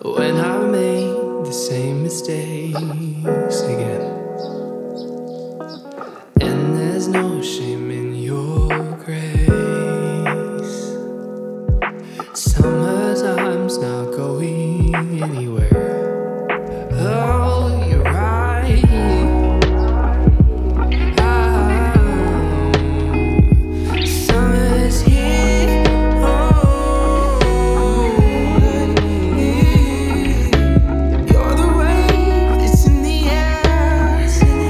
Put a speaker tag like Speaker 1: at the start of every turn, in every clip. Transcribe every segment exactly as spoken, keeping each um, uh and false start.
Speaker 1: when I made the same mistakes again. And there's no shame in your grace. Summertime's not going anywhere. Oh, you're right. Oh, summer's here. Oh, you're the wave that's in the air,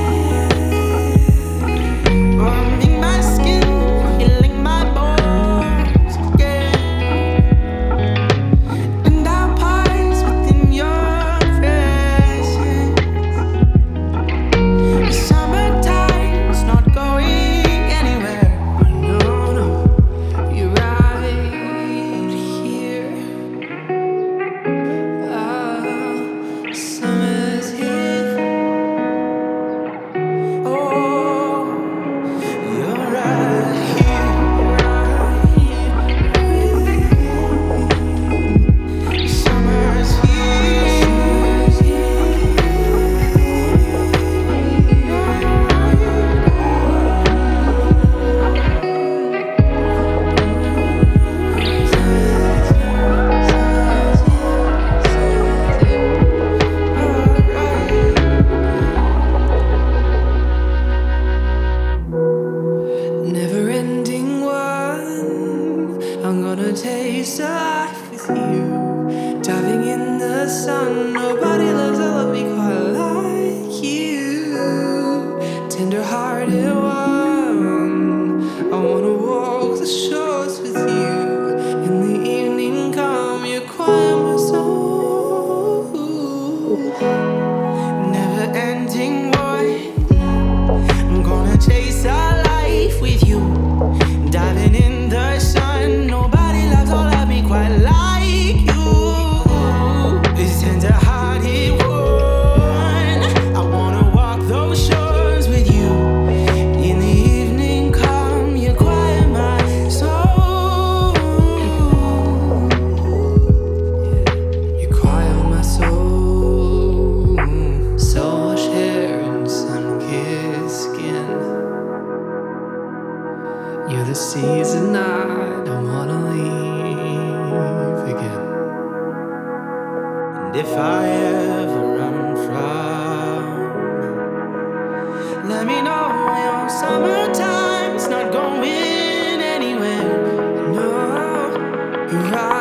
Speaker 1: warming my skin, healing my bones again. And our pines within your presence. The summertime's not going anywhere. No, no, you're right here. Oh, summer's here. Oh, you're right here, right here with me. Summer's never-ending one. I'm gonna taste a life with you, diving in the sun. Nobody loves a love me quite like you, tender-hearted one. I wanna walk the shores with you. In the evening come, you quiet my soul. Never-ending one. I'm gonna chase our life with you, diving in the sun. Nobody loves or love me quite like you. This tender-hearted one. I wanna walk those shores with you. In the evening come, you quiet my soul. You quiet my soul. So much hair and sun-kissed skin. You're the season I don't wanna leave again. And if I ever run from, let me know. Your summertime's not going anywhere. No, you're right.